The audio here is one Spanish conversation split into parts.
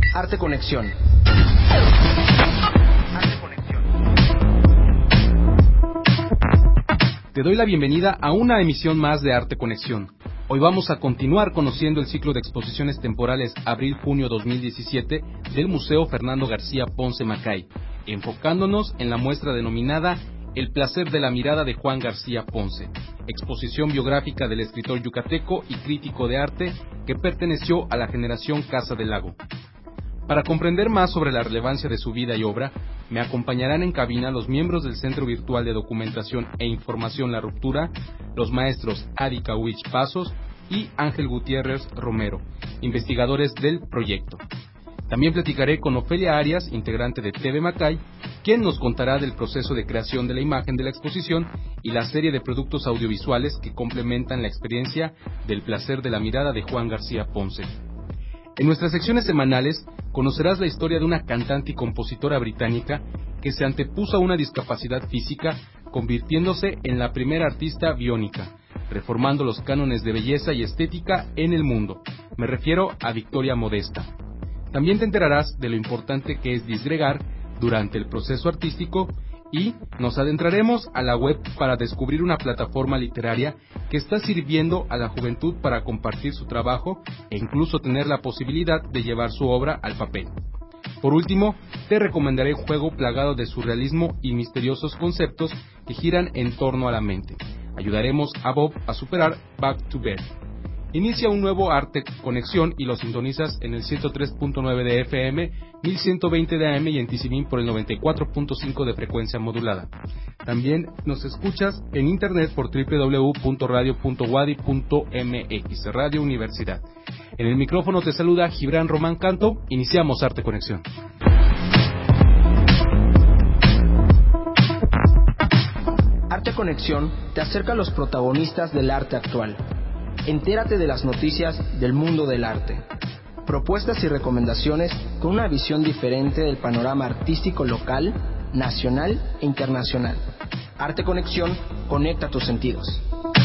Arte Conexión. Te doy la bienvenida a una emisión más de Arte Conexión. Hoy vamos a continuar conociendo el ciclo de exposiciones temporales Abril-Junio 2017 del Museo Fernando García Ponce Macay, enfocándonos en la muestra denominada El placer de la mirada de Juan García Ponce, exposición biográfica del escritor yucateco y crítico de arte que perteneció a la generación Casa del Lago. Para comprender más sobre la relevancia de su vida y obra, me acompañarán en cabina los miembros del Centro Virtual de Documentación e Información La Ruptura, los maestros Adi Kawich Pasos y Ángel Gutiérrez Romero, investigadores del proyecto. También platicaré con Ofelia Arias, integrante de TV Macay, quien nos contará del proceso de creación de la imagen de la exposición y la serie de productos audiovisuales que complementan la experiencia del placer de la mirada de Juan García Ponce. En nuestras secciones semanales conocerás la historia de una cantante y compositora británica que se antepuso a una discapacidad física, convirtiéndose en la primera artista biónica, reformando los cánones de belleza y estética en el mundo. Me refiero a Victoria Modesta. También te enterarás de lo importante que es disgregar durante el proceso artístico y nos adentraremos a la web para descubrir una plataforma literaria que está sirviendo a la juventud para compartir su trabajo e incluso tener la posibilidad de llevar su obra al papel. Por último, te recomendaré un juego plagado de surrealismo y misteriosos conceptos que giran en torno a la mente. Ayudaremos a Bob a superar Back to Bed. Inicia un nuevo Arte Conexión y lo sintonizas en el 103.9 de FM, 1120 de AM y en Tizimín por el 94.5 de frecuencia modulada. También nos escuchas en internet por www.radio.wadi.mx, Radio Universidad. En el micrófono te saluda Gibran Román Canto. Iniciamos Arte Conexión. Arte Conexión te acerca a los protagonistas del arte actual. Entérate de las noticias del mundo del arte. Propuestas y recomendaciones con una visión diferente del panorama artístico local, nacional e internacional. Arte Conexión conecta tus sentidos.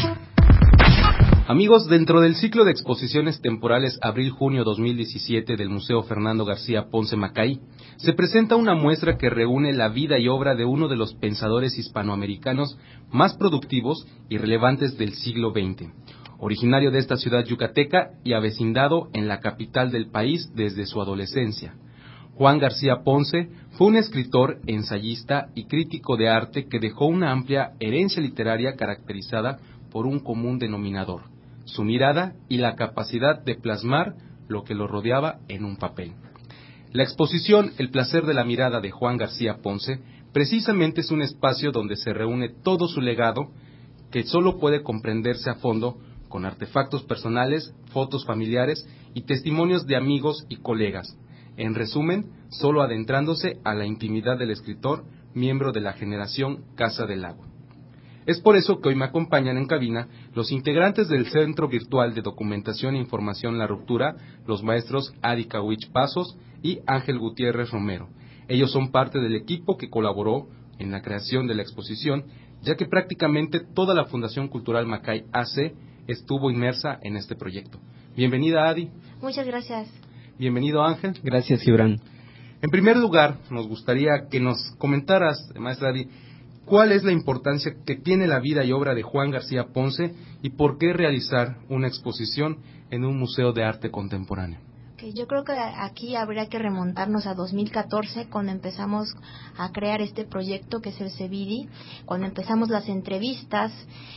Amigos, dentro del ciclo de exposiciones temporales Abril-Junio 2017 del Museo Fernando García Ponce Macay, se presenta una muestra que reúne la vida y obra de uno de los pensadores hispanoamericanos más productivos y relevantes del siglo XX, originario de esta ciudad yucateca y avecindado en la capital del país desde su adolescencia. Juan García Ponce fue un escritor, ensayista y crítico de arte que dejó una amplia herencia literaria caracterizada por un común denominador: su mirada y la capacidad de plasmar lo que lo rodeaba en un papel. La exposición El placer de la mirada de Juan García Ponce precisamente es un espacio donde se reúne todo su legado, que solo puede comprenderse a fondo con artefactos personales, fotos familiares y testimonios de amigos y colegas. En resumen, solo adentrándose a la intimidad del escritor, miembro de la generación Casa del Lago. Es por eso que hoy me acompañan en cabina los integrantes del Centro Virtual de Documentación e Información La Ruptura, los maestros Adi Kawich Pasos y Ángel Gutiérrez Romero. Ellos son parte del equipo que colaboró en la creación de la exposición, ya que prácticamente toda la Fundación Cultural Macay AC estuvo inmersa en este proyecto. Bienvenida, Adi. Muchas gracias. Bienvenido, Ángel. Gracias, Gibran. En primer lugar, nos gustaría que nos comentaras, maestra Adi, ¿cuál es la importancia que tiene la vida y obra de Juan García Ponce y por qué realizar una exposición en un museo de arte contemporáneo? Okay, yo creo que aquí habría que remontarnos a 2014, cuando empezamos a crear este proyecto que es el CEVIDI, cuando empezamos las entrevistas.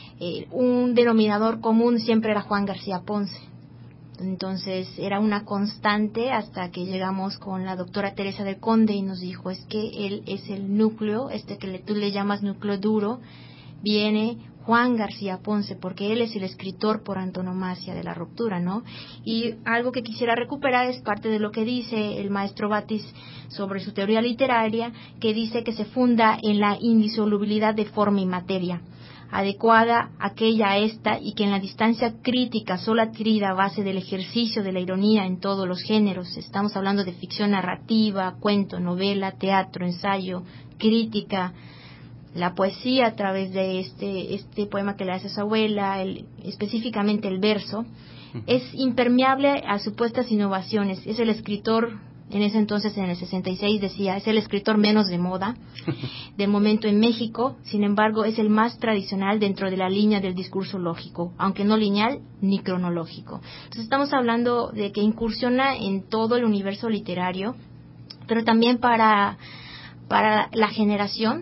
Un denominador común siempre era Juan García Ponce. Entonces era una constante hasta que llegamos con la doctora Teresa del Conde y nos dijo, es que él es el núcleo, que tú le llamas núcleo duro, viene Juan García Ponce, porque él es el escritor por antonomasia de La Ruptura, ¿no? Y algo que quisiera recuperar es parte de lo que dice el maestro Batis sobre su teoría literaria, que dice que se funda en la indisolubilidad de forma y materia, adecuada aquella a esta, y que en la distancia crítica solo adquirida a base del ejercicio de la ironía en todos los géneros, estamos hablando de ficción narrativa, cuento, novela, teatro, ensayo, crítica, la poesía a través de este poema que le hace a su abuela, específicamente el verso, es impermeable a supuestas innovaciones, es el escritor En ese entonces, en el 66, decía, es el escritor menos de moda del momento en México, sin embargo, es el más tradicional dentro de la línea del discurso lógico, aunque no lineal ni cronológico. Entonces estamos hablando de que incursiona en todo el universo literario, pero también para la generación.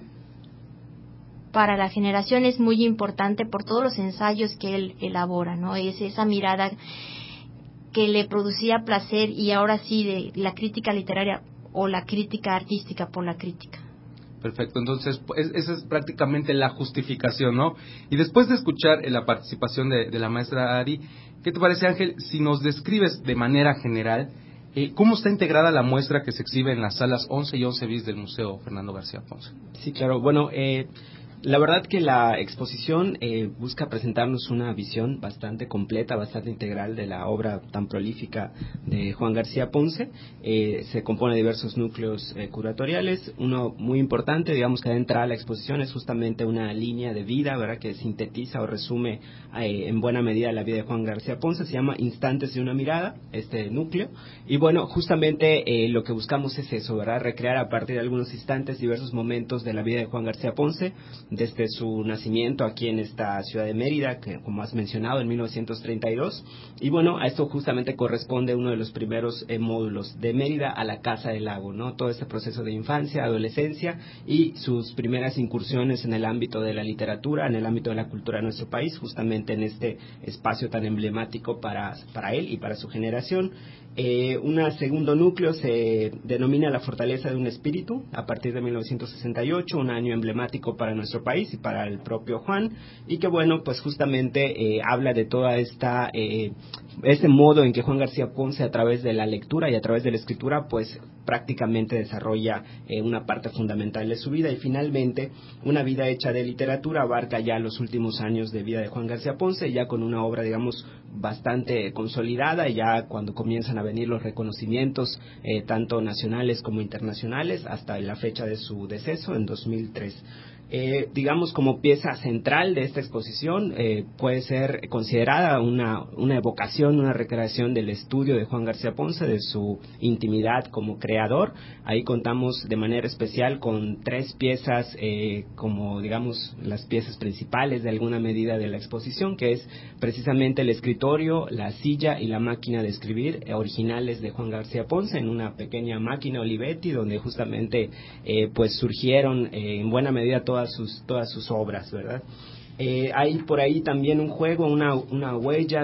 Para la generación es muy importante por todos los ensayos que él elabora, ¿no? Es esa mirada que le producía placer, y ahora sí de la crítica literaria o la crítica artística por la crítica. Perfecto, entonces esa es prácticamente la justificación, ¿no? Y después de escuchar la participación de la maestra Ari, ¿qué te parece, Ángel, si nos describes de manera general cómo está integrada la muestra que se exhibe en las salas 11 y 11 bis del Museo Fernando García Ponce? Sí, claro. Bueno, la verdad que la exposición busca presentarnos una visión bastante completa, bastante integral de la obra tan prolífica de Juan García Ponce. Se compone de diversos núcleos curatoriales. Uno muy importante, digamos, que adentra a la exposición es justamente una línea de vida, ¿verdad?, que sintetiza o resume en buena medida la vida de Juan García Ponce. Se llama Instantes de una mirada, este núcleo. Y bueno, justamente lo que buscamos es eso, ¿verdad?, recrear a partir de algunos instantes diversos momentos de la vida de Juan García Ponce, desde su nacimiento aquí en esta ciudad de Mérida, que como has mencionado, en 1932, y bueno, a esto justamente corresponde uno de los primeros módulos, de Mérida a la Casa del Lago, ¿no? Todo este proceso de infancia, adolescencia y sus primeras incursiones en el ámbito de la literatura, en el ámbito de la cultura de nuestro país, justamente en este espacio tan emblemático para él y para su generación. Un segundo núcleo se denomina La fortaleza de un espíritu, a partir de 1968, un año emblemático para nuestro país y para el propio Juan, y que bueno, pues justamente habla de toda este modo en que Juan García Ponce, a través de la lectura y a través de la escritura, pues prácticamente desarrolla una parte fundamental de su vida. Y finalmente, una vida hecha de literatura abarca ya los últimos años de vida de Juan García Ponce, ya con una obra, digamos, bastante consolidada, ya cuando comienzan a venir los reconocimientos tanto nacionales como internacionales, hasta la fecha de su deceso en 2003. Digamos, como pieza central de esta exposición puede ser considerada una evocación, una recreación del estudio de Juan García Ponce, de su intimidad como creador. Ahí contamos de manera especial con 3 piezas como, digamos, las piezas principales de alguna medida de la exposición, que es precisamente el escritorio, la silla y la máquina de escribir originales de Juan García Ponce, en una pequeña máquina Olivetti, donde justamente pues surgieron en buena medida todas sus obras, ¿verdad? Hay por ahí también un juego, una huella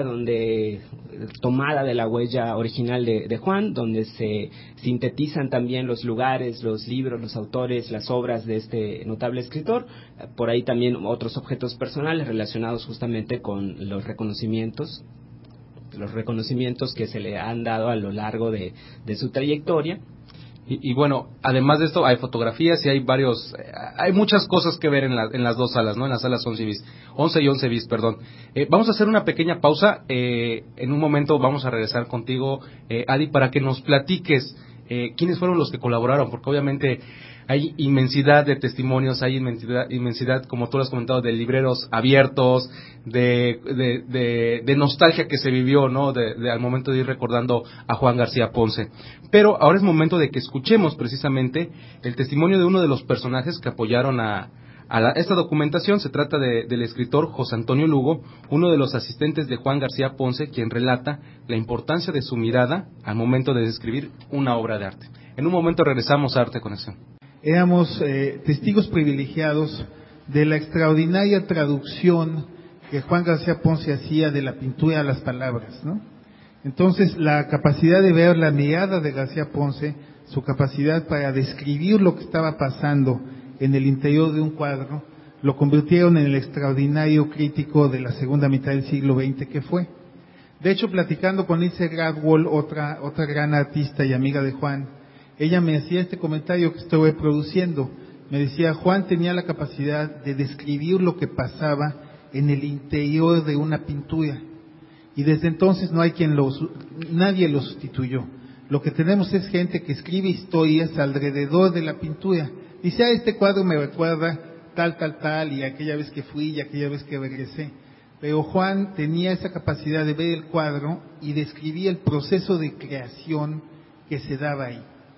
tomada de la huella original de Juan, donde se sintetizan también los lugares, los libros, los autores, las obras de este notable escritor. Por ahí también otros objetos personales relacionados justamente con los reconocimientos que se le han dado a lo largo de su trayectoria. Y bueno, además de esto hay fotografías y hay muchas cosas que ver en las dos salas, ¿no? En las salas 11 y 11 bis, perdón. Vamos a hacer una pequeña pausa, en un momento vamos a regresar contigo, Adi, para que nos platiques quiénes fueron los que colaboraron, porque obviamente hay inmensidad de testimonios, hay inmensidad, como tú lo has comentado, de libreros abiertos, de nostalgia que se vivió, ¿no? Al momento de ir recordando a Juan García Ponce. Pero ahora es momento de que escuchemos precisamente el testimonio de uno de los personajes que apoyaron a esta documentación. Se trata del escritor José Antonio Lugo, uno de los asistentes de Juan García Ponce, quien relata la importancia de su mirada al momento de describir una obra de arte. En un momento regresamos a Arte Conexión. Éramos testigos privilegiados de la extraordinaria traducción que Juan García Ponce hacía de la pintura a las palabras, ¿no? Entonces, la capacidad de ver la mirada de García Ponce, su capacidad para describir lo que estaba pasando en el interior de un cuadro, lo convirtieron en el extraordinario crítico de la segunda mitad del siglo XX que fue. De hecho, platicando con Ilse Gradwall, otra gran artista y amiga de Juan, ella me hacía este comentario que estoy reproduciendo. Me decía, Juan tenía la capacidad de describir lo que pasaba en el interior de una pintura. Y desde entonces nadie lo sustituyó. Lo que tenemos es gente que escribe historias alrededor de la pintura. Dice, este cuadro me recuerda tal, y aquella vez que fui y aquella vez que regresé. Pero Juan tenía esa capacidad de ver el cuadro y describía el proceso de creación que se daba ahí.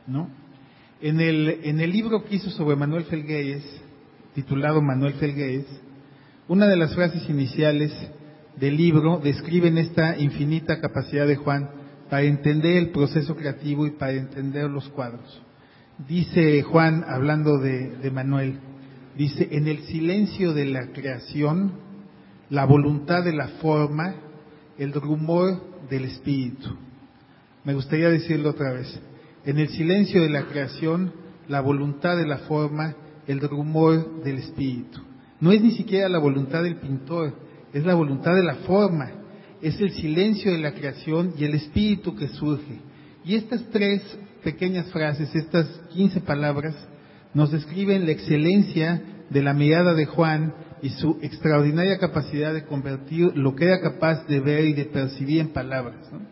¿no? En el libro que hizo sobre Manuel Felgueiz, titulado Manuel Felgueiz, una de las frases iniciales del libro describen esta infinita capacidad de Juan para entender el proceso creativo y para entender los cuadros. Dice Juan, hablando de Manuel, dice: en el silencio de la creación, la voluntad de la forma, el rumor del espíritu. Me gustaría decirlo otra vez: en el silencio de la creación, la voluntad de la forma, el rumor del espíritu. No es ni siquiera la voluntad del pintor, es la voluntad de la forma, es el silencio de la creación y el espíritu que surge. Y estas 3 pequeñas frases, estas 15 palabras, nos describen la excelencia de la mirada de Juan y su extraordinaria capacidad de convertir lo que era capaz de ver y de percibir en palabras, ¿no?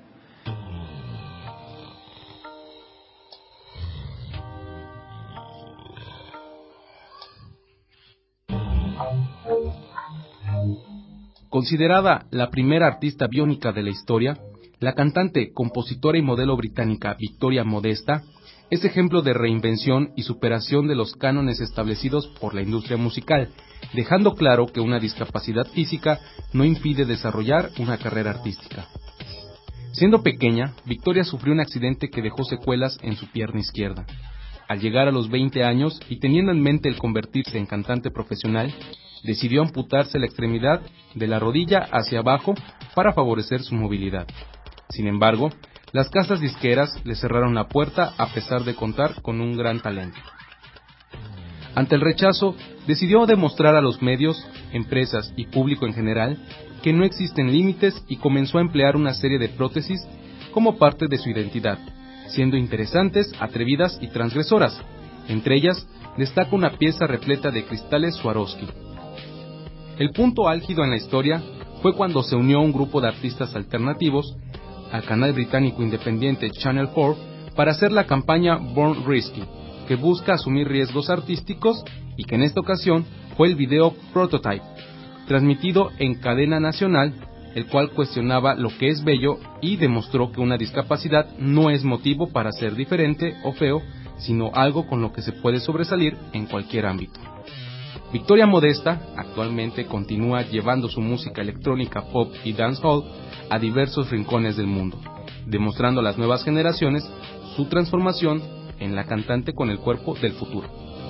Considerada la primera artista biónica de la historia, la cantante, compositora y modelo británica Victoria Modesta es ejemplo de reinvención y superación de los cánones establecidos por la industria musical, dejando claro que una discapacidad física no impide desarrollar una carrera artística. Siendo pequeña, Victoria sufrió un accidente que dejó secuelas en su pierna izquierda. Al llegar a los 20 años y teniendo en mente el convertirse en cantante profesional, decidió amputarse la extremidad de la rodilla hacia abajo para favorecer su movilidad. Sin embargo, las casas disqueras le cerraron la puerta a pesar de contar con un gran talento. Ante el rechazo, decidió demostrar a los medios, empresas y público en general que no existen límites y comenzó a emplear una serie de prótesis como parte de su identidad, siendo interesantes, atrevidas y transgresoras. Entre ellas, destaca una pieza repleta de cristales Swarovski. El punto álgido en la historia fue cuando se unió a un grupo de artistas alternativos al canal británico independiente Channel 4 para hacer la campaña Born Risky, que busca asumir riesgos artísticos y que en esta ocasión fue el video Prototype, transmitido en cadena nacional, el cual cuestionaba lo que es bello y demostró que una discapacidad no es motivo para ser diferente o feo, sino algo con lo que se puede sobresalir en cualquier ámbito. Victoria Modesta actualmente continúa llevando su música electrónica, pop y dancehall a diversos rincones del mundo, demostrando a las nuevas generaciones su transformación en la cantante con el cuerpo del futuro.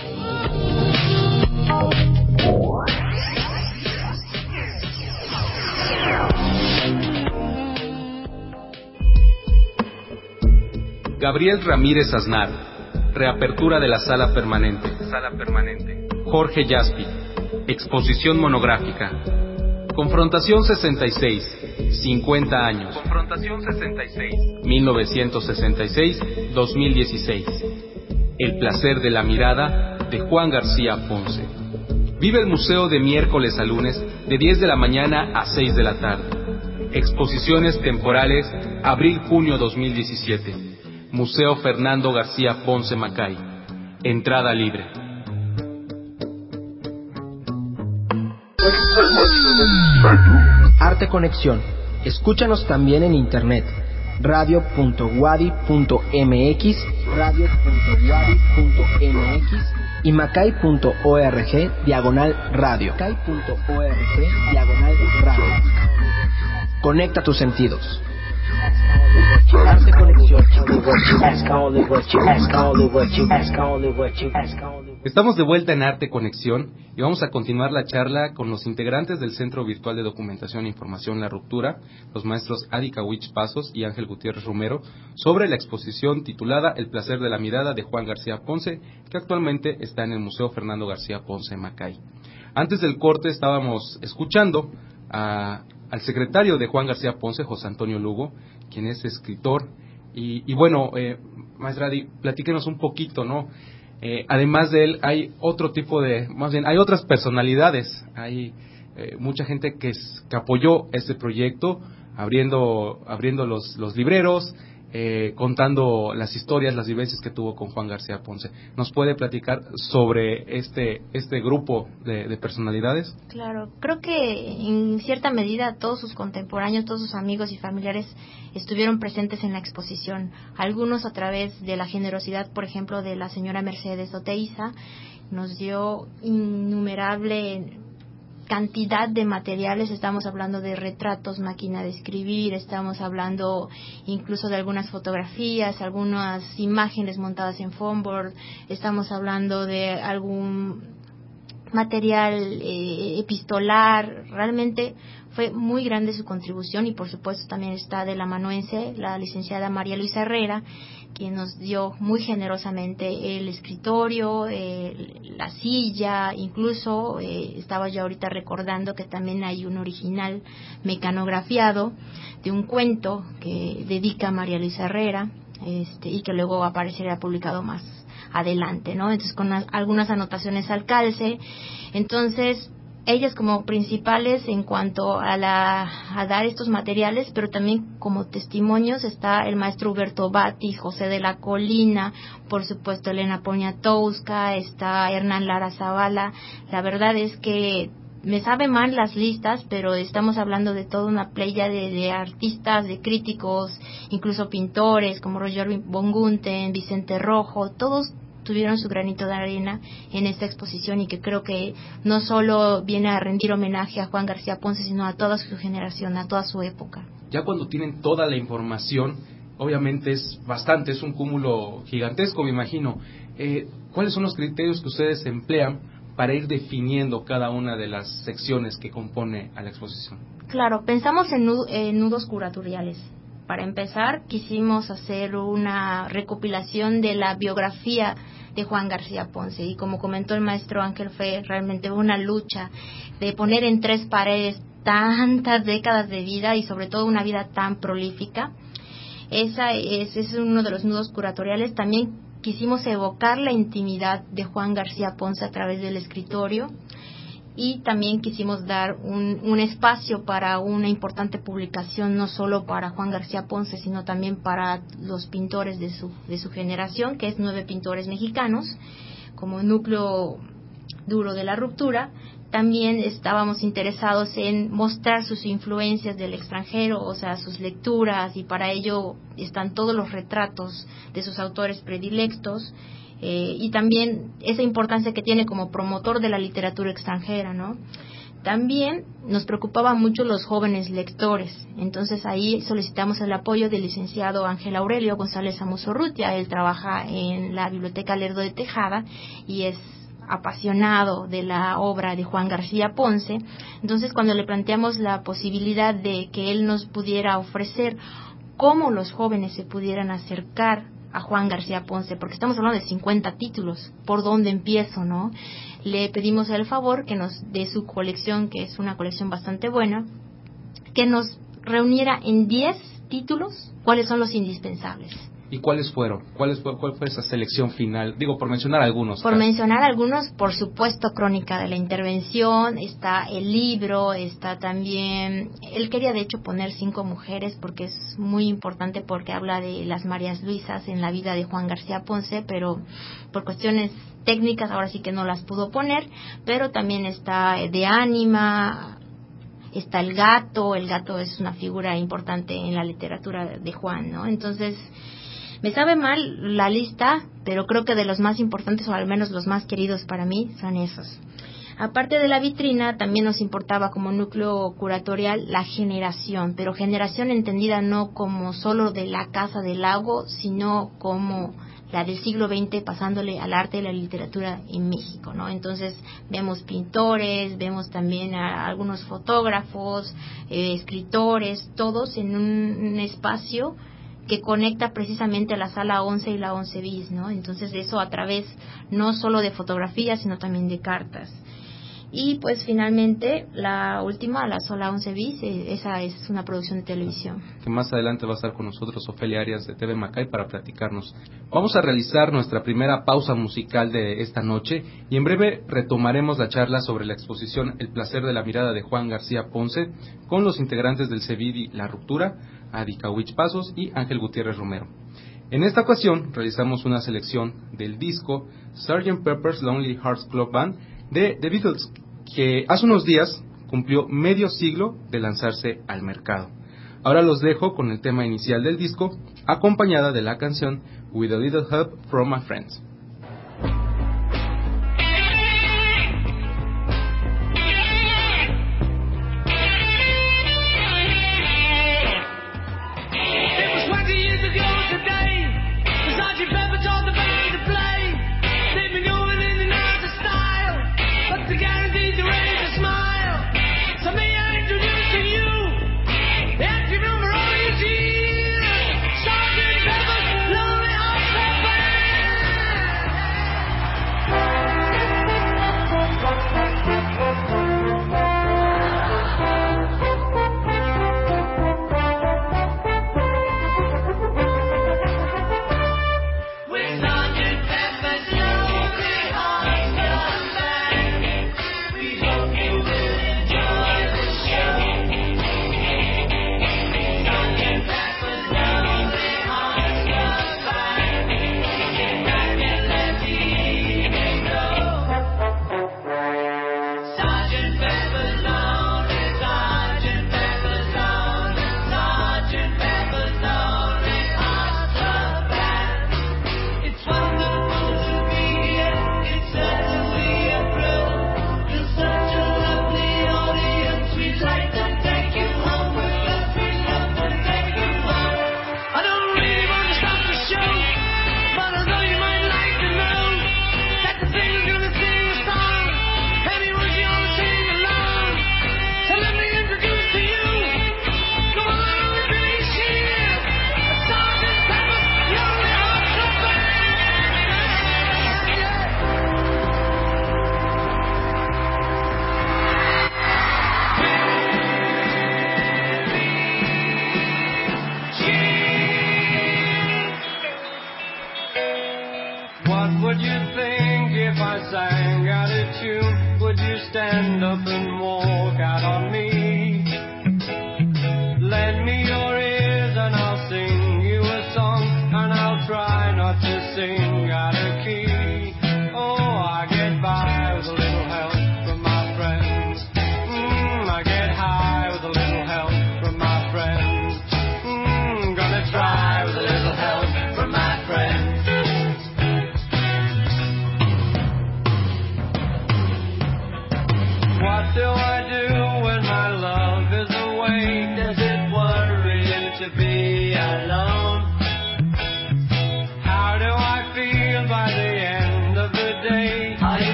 Gabriel Ramírez Aznar, reapertura de la Sala Permanente. Jorge Jaspi, exposición monográfica. Confrontación 66, 50 años. 1966-2016. El placer de la mirada de Juan García Ponce. Vive el museo de miércoles a lunes de 10 de la mañana a 6 de la tarde. Exposiciones temporales abril-junio 2017. Museo Fernando García Ponce Macay. Entrada libre. Arte Conexión. Escúchanos también en internet. radio.wadi.mx, y macay.org/radio. Conecta tus sentidos. Arte Conexión. Estamos de vuelta en Arte Conexión y vamos a continuar la charla con los integrantes del Centro Virtual de Documentación e Información La Ruptura, los maestros Adi Kawich Pasos y Ángel Gutiérrez Romero, sobre la exposición titulada El placer de la mirada de Juan García Ponce, que actualmente está en el Museo Fernando García Ponce Macay. Antes del corte estábamos escuchando al secretario de Juan García Ponce, José Antonio Lugo, quien es escritor. Y bueno, maestra Adi, platíquenos un poquito, ¿no? Además de él, hay otro tipo de, más bien, hay otras personalidades, hay mucha gente que apoyó este proyecto, abriendo los libreros, contando las historias, las vivencias que tuvo con Juan García Ponce. ¿Nos puede platicar sobre este grupo de personalidades? Claro, creo que en cierta medida todos sus contemporáneos, todos sus amigos y familiares estuvieron presentes en la exposición. Algunos a través de la generosidad, por ejemplo, de la señora Mercedes Oteiza, nos dio innumerable cantidad de materiales. Estamos hablando de retratos, máquina de escribir, estamos hablando incluso de algunas fotografías, algunas imágenes montadas en foam board, estamos hablando de algún material epistolar. Realmente fue muy grande su contribución, y por supuesto también está del amanuense la licenciada María Luisa Herrera, quien nos dio muy generosamente el escritorio, la silla, incluso estaba yo ahorita recordando que también hay un original mecanografiado de un cuento que dedica María Luisa Herrera, y que luego aparecerá publicado más adelante, ¿no? Entonces, con algunas anotaciones al calce. Entonces, ellas como principales en cuanto a dar estos materiales, pero también como testimonios está el maestro Huberto Batti, José de la Colina, por supuesto Elena Poniatowska, está Hernán Lara Zavala. La verdad es que me sabe mal las listas, pero estamos hablando de toda una playa de artistas, de críticos, incluso pintores como Roger von Gunthen, Vicente Rojo, todos tuvieron su granito de arena en esta exposición, y que creo que no solo viene a rendir homenaje a Juan García Ponce, sino a toda su generación, a toda su época. Ya cuando tienen toda la información, obviamente es un cúmulo gigantesco, me imagino. ¿Cuáles son los criterios que ustedes emplean para ir definiendo cada una de las secciones que compone a la exposición? Claro, pensamos en nudos curatoriales. Para empezar, quisimos hacer una recopilación de la biografía de Juan García Ponce, y como comentó el maestro Ángel, fue realmente una lucha de poner en 3 paredes tantas décadas de vida, y sobre todo una vida tan prolífica. Ese es uno de los nudos curatoriales. También quisimos evocar la intimidad de Juan García Ponce a través del escritorio, y también quisimos dar un espacio para una importante publicación, no solo para Juan García Ponce, sino también para los pintores de su generación, que es 9 pintores mexicanos, como núcleo duro de la ruptura. También estábamos interesados en mostrar sus influencias del extranjero, o sea, sus lecturas, y para ello están todos los retratos de sus autores predilectos. Y también esa importancia que tiene como promotor de la literatura extranjera, ¿no? También nos preocupaba mucho los jóvenes lectores. Entonces ahí solicitamos el apoyo del licenciado Ángel Aurelio González Amusorrutia. Él trabaja en la Biblioteca Lerdo de Tejada y es apasionado de la obra de Juan García Ponce. Entonces, cuando le planteamos la posibilidad de que él nos pudiera ofrecer cómo los jóvenes se pudieran acercar a Juan García Ponce, porque estamos hablando de 50 títulos, ¿por dónde empiezo, no? Le pedimos el favor que nos dé su colección, que es una colección bastante buena, que nos reuniera en 10 títulos cuáles son los indispensables. ¿Y cuáles fueron? ¿Cuál fue esa selección final? Digo, por mencionar algunos. Mencionar algunos, por supuesto, Crónica de la Intervención, está el libro, está también... Él quería, de hecho, poner 5 mujeres, porque es muy importante, porque habla de las Marías Luisas en la vida de Juan García Ponce, pero por cuestiones técnicas ahora sí que no las pudo poner. Pero también está de Ánima, está el gato es una figura importante en la literatura de Juan, ¿no? Entonces... me sabe mal la lista, pero creo que de los más importantes, o al menos los más queridos para mí, son esos. Aparte de la vitrina, también nos importaba como núcleo curatorial la generación, pero generación entendida no como solo de la Casa del Lago, sino como la del siglo XX, pasándole al arte y la literatura en México, ¿no? Entonces vemos pintores, vemos también a algunos fotógrafos, escritores, todos en un espacio que conecta precisamente la sala 11 y la 11 bis, ¿no? Entonces eso a través no solo de fotografías, sino también de cartas. Y pues finalmente la última, La Sola 11 bis, esa es una producción de televisión. Que más adelante va a estar con nosotros Ofelia Arias de TV Macay para platicarnos. Vamos a realizar nuestra primera pausa musical de esta noche y en breve retomaremos la charla sobre la exposición El placer de la mirada de Juan García Ponce con los integrantes del CEVIDI La Ruptura, Adi Kawich Pasos y Ángel Gutiérrez Romero. En esta ocasión realizamos una selección del disco Sgt. Pepper's Lonely Hearts Club Band de The Beatles, que hace unos días cumplió medio siglo de lanzarse al mercado. Ahora los dejo con el tema inicial del disco, acompañada de la canción With a Little Help from My Friends.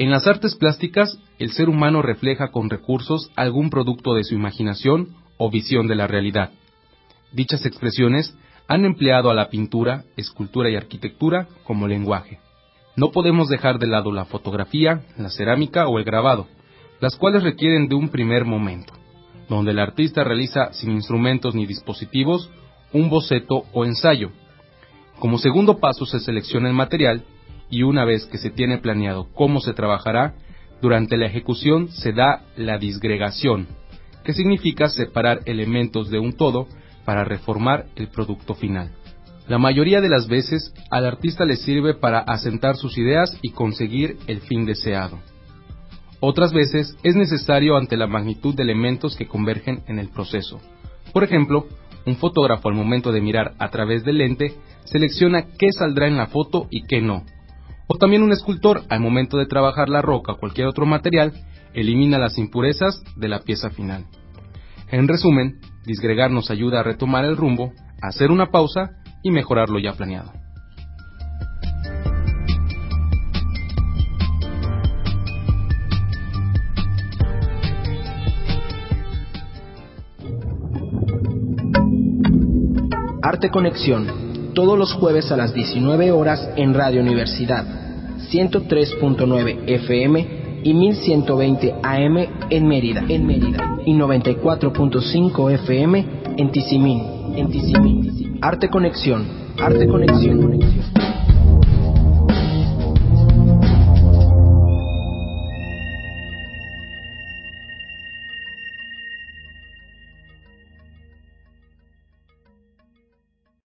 En las artes plásticas, el ser humano refleja con recursos algún producto de su imaginación o visión de la realidad. Dichas expresiones han empleado a la pintura, escultura y arquitectura como lenguaje. No podemos dejar de lado la fotografía, la cerámica o el grabado, las cuales requieren de un primer momento, donde el artista realiza sin instrumentos ni dispositivos un boceto o ensayo. Como segundo paso se selecciona el material y una vez que se tiene planeado cómo se trabajará, durante la ejecución se da la disgregación, que significa separar elementos de un todo para reformar el producto final. La mayoría de las veces al artista le sirve para asentar sus ideas y conseguir el fin deseado. Otras veces es necesario ante la magnitud de elementos que convergen en el proceso. Por ejemplo, un fotógrafo al momento de mirar a través del lente selecciona qué saldrá en la foto y qué no. O también un escultor al momento de trabajar la roca o cualquier otro material elimina las impurezas de la pieza final. En resumen, disgregar nos ayuda a retomar el rumbo, hacer una pausa y mejorar lo ya planeado. Arte Conexión, todos los jueves a las 19 horas en Radio Universidad, 103.9 FM y 1120 AM en Mérida, y 94.5 FM en Tizimín. Arte Conexión, Arte Conexión.